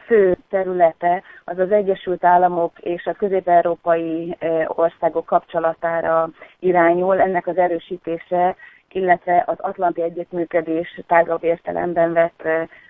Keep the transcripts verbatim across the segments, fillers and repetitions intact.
fő területe az az Egyesült Államok és a közép-európai országok kapcsolatára irányul, ennek az erősítése, illetve az atlanti együttműködés tágabb értelemben vett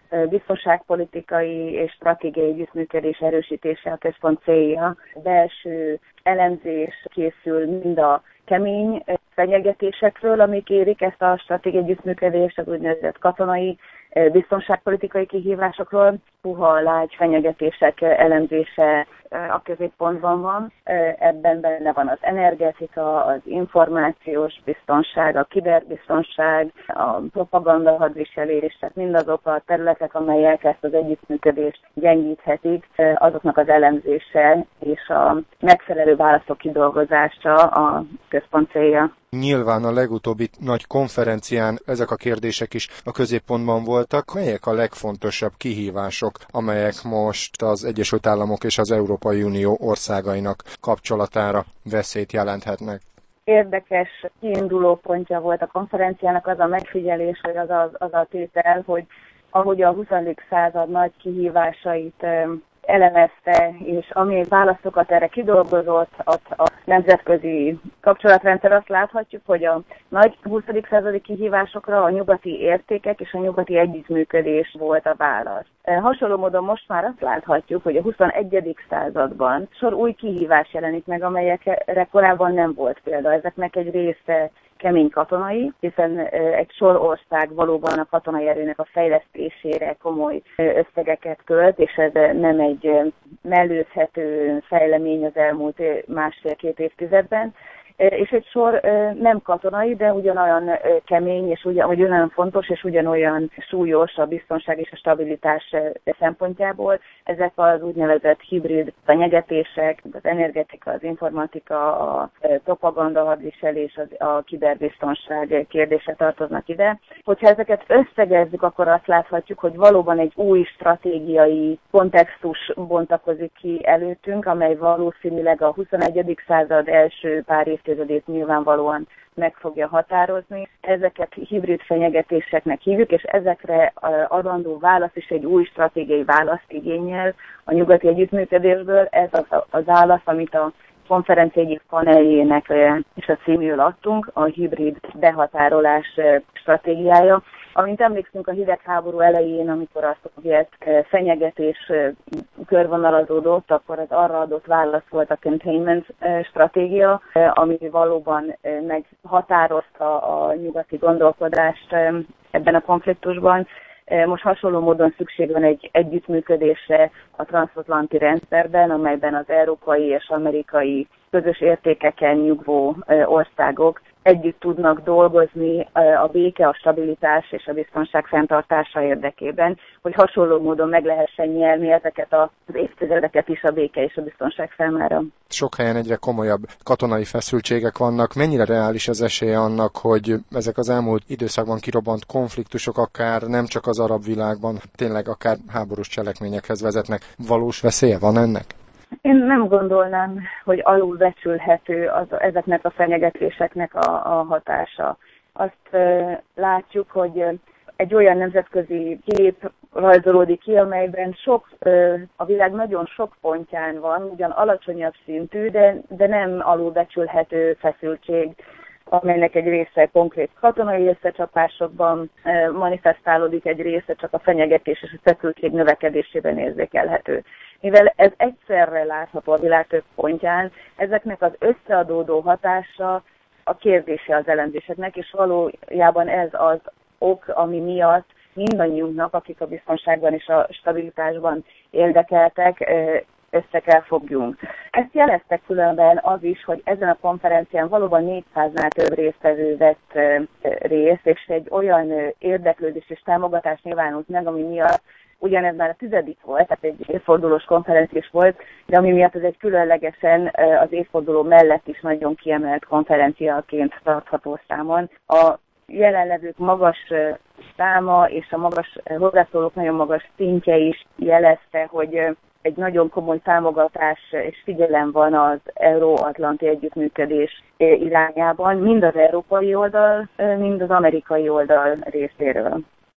biztonságpolitikai és stratégiai együttműködés erősítése a központ célja. Belső elemzés készül mind a kemény fenyegetésekről, amik érik ezt a stratégiai együttműködést, az úgynevezett katonai biztonságpolitikai kihívásokról. Puha, lágy fenyegetések elemzése a középpontban van. Ebben benne van az energetika, az információs biztonság, a kiberbiztonság, a propaganda hadviselés, tehát mindazok a területek, amelyek ezt az együttműködést gyengíthetik, azoknak az elemzése és a megfelelő válaszok kidolgozása a központ célja. Nyilván a legutóbbi nagy konferencián ezek a kérdések is a középpontban voltak. Melyek a legfontosabb kihívások, amelyek most az Egyesült Államok és az Európai Unió országainak kapcsolatára veszélyt jelenthetnek? Érdekes kiinduló pontja volt a konferenciának az a megfigyelés, vagy az a, az a tétel, hogy ahogy a huszadik század nagy kihívásait elemezte, és ami válaszokat erre kidolgozott, a, a nemzetközi kapcsolatrendszer, azt láthatjuk, hogy a nagy huszadik századi kihívásokra a nyugati értékek és a nyugati együttműködés volt a válasz. Hasonló módon most már azt láthatjuk, hogy a huszonegyedik században sor új kihívás jelenik meg, amelyekre korábban nem volt példa. Ezeknek egy része kemény katonai, hiszen egy sor ország valóban a katonai erőnek a fejlesztésére komoly összegeket költ, és ez nem egy mellőzhető fejlemény az elmúlt másfél-két évtizedben. És egy sor nem katonai, de ugyanolyan kemény, és ugyan, ugyanolyan fontos, és ugyanolyan súlyos a biztonság és a stabilitás szempontjából. Ezek az úgynevezett hibrid fenyegetések, az energetika, az informatika, a propaganda hadviselés, a kiberbiztonság kérdése tartoznak ide. Hogyha ezeket összegezzük, akkor azt láthatjuk, hogy valóban egy új stratégiai kontextus bontakozik ki előttünk, amely valószínűleg a huszonegyedik század első pár évtizedét nyilvánvalóan meg fogja határozni. Ezeket hibrid fenyegetéseknek hívjuk, és ezekre adandó válasz is egy új stratégiai választ igényel a nyugati együttműködésből. Ez az a válasz, amit a konferencia egyik paneljének és a címül adtunk, a hibrid behatárolás stratégiája. Amint emlékszünk a hidegháború elején, amikor a szovjet fenyegetés körvonalazódott, akkor az arra adott válasz volt a containment stratégia, ami valóban meghatározta a nyugati gondolkodást ebben a konfliktusban. Most hasonló módon szükség van egy együttműködésre a transatlanti rendszerben, amelyben az európai és amerikai közös értékeken nyugvó országok együtt tudnak dolgozni a béke, a stabilitás és a biztonság fenntartása érdekében, hogy hasonló módon meg lehessen nyerni ezeket az évtizedeket is a béke és a biztonság számára. Sok helyen egyre komolyabb katonai feszültségek vannak. Mennyire reális az esélye annak, hogy ezek az elmúlt időszakban kirobbant konfliktusok akár nem csak az arab világban, tényleg akár háborús cselekményekhez vezetnek? Valós veszélye van ennek? Én nem gondolnám, hogy alulbecsülhető az, ezeknek a fenyegetéseknek a, a hatása. Azt uh, látjuk, hogy egy olyan nemzetközi kép rajzolódik ki, amelyben sok, uh, a világ nagyon sok pontján van, ugyan alacsonyabb szintű, de, de nem alulbecsülhető feszültség, amelynek egy része konkrét katonai összecsapásokban uh, manifestálódik, egy része csak a fenyegetés és a feszültség növekedésében érzékelhető. Mivel ez egyszerre látható a világ több pontján, ezeknek az összeadódó hatása a kérdése az elemzéseknek, és valójában ez az ok, ami miatt mindannyiunknak, akik a biztonságban és a stabilitásban érdekeltek, össze kell fogjunk. Ezt jelezte különben az is, hogy ezen a konferencián valóban négyszáznál több résztvevő vett részt, és egy olyan érdeklődés és támogatás nyilvánult meg, ami miatt ugyanez már a tizedik volt, tehát egy évfordulós konferencia is volt, de ami miatt ez egy különlegesen az évforduló mellett is nagyon kiemelt konferenciaként tartható számon. A jelenlevők magas száma és a magas hozzászólók nagyon magas szintje is jelezte, hogy egy nagyon komoly támogatás és figyelem van az euró-atlanti együttműködés irányában, mind az európai oldal, mind az amerikai oldal részéről.